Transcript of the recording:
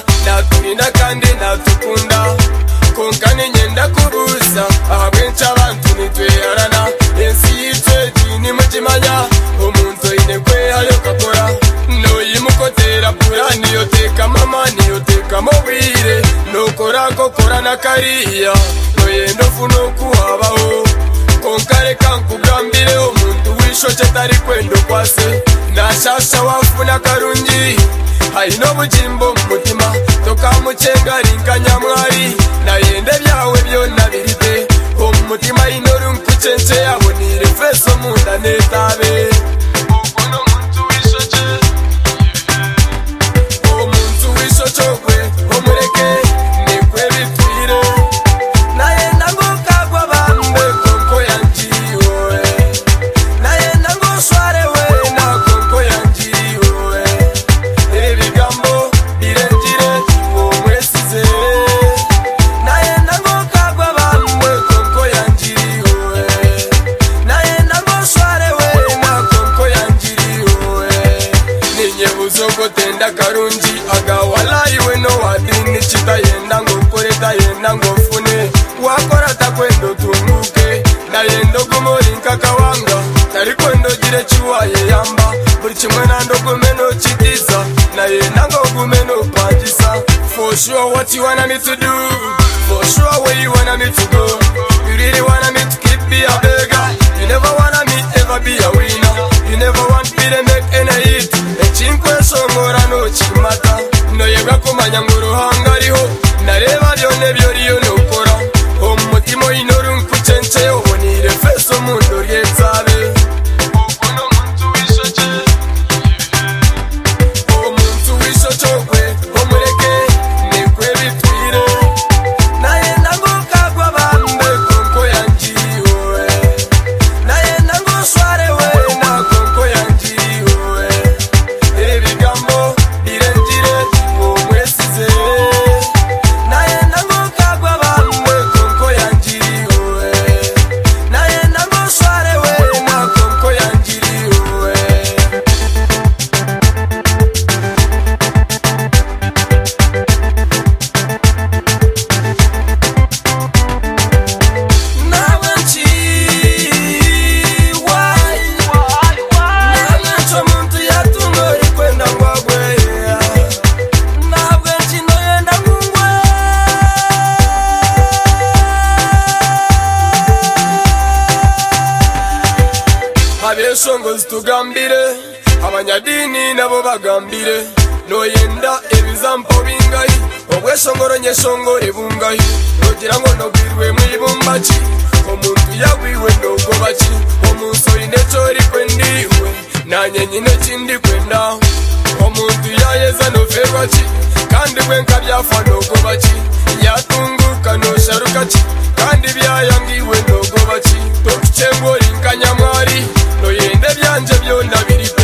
naturinda kandi natukunda konkane nyenda kubuza ahabwenca abantu nitweharana ensi yice dini mukimanya omuntu inekwe hayo kakora noyimukotera pura niyoteka mama niyoteka mobwire nokora kokora na kariya noyenda ofuna okuhabaho konkare kankugambire omuntu wishoce tari kwenda okwase nashasha wafuna karungi haino bujimbo mumutima tokamucenga rinkanyamwari nayende byawe byona birite omumutima inoru nkucence yabonire feso munda netabe ukono muntu wishoce omuntu wishocogwe omureke nekwe bitwire nayenda ngokagwa bambe konko yanjiriwe nayenda ngosware we na konko yanjiriwe ebigambo birengire uwo mwesize nayenda ngokagwa bambe konko yanjiriwe nayenda ngosware we na konko yanjiriwe ninyebuzo gotenda karungi agawalayiwe no wadini chitayenda ngokore tayenda ngofune wakora takwendo tunguke nayendo gumorinka kawanga tari kwendo gire chiwaye yamba buri kimwe nandogumeno chitiza nayenda ngogumeno pangisa for sure what you wanna me to do for sure where you wanna me to go you really wanna me to keep me a beggar you never wanna me ever be a winner you never want me to make any hit echinkwe songora no chimata noyega kumanya nguruhanga ariho nareba byone byoriyo nokora omutima inoru nkucence obonire feso mundo ryetsabe ukono muntu wishoce omuntu wishocogwe omureke nekwe bitwire nayenda ngokagwa bambe konko yanjiriwe nayenda ngosware we na konko yanjiriwe ebigambo birengire uwo mwesize nayenda ngokagwa bambe konko yanjiriwe nayenda ngosware we na konko yanjiriwe nawe nchiwa nawe ncho muntu yatungori kwenda ngwagwe nabwe nchinoyenda ngungwe abeshongozi tugambire abanyadini nabo bagambire noyenda ebizampo bingayi obweshongoro nyeshongore bungayi nogira ngo nogwirwe mwibumbaki omuntu yagwiwe ndogobaki omunsori necori kwendiwe nanye nyine kindi kwendaho omuntu yayeza noferwaki kandi bwenka byafa nogobaki yatunguka nosharukaki kandi byayangiwe nogobaki tokucengori nkanyamwari noyende byanje byona biri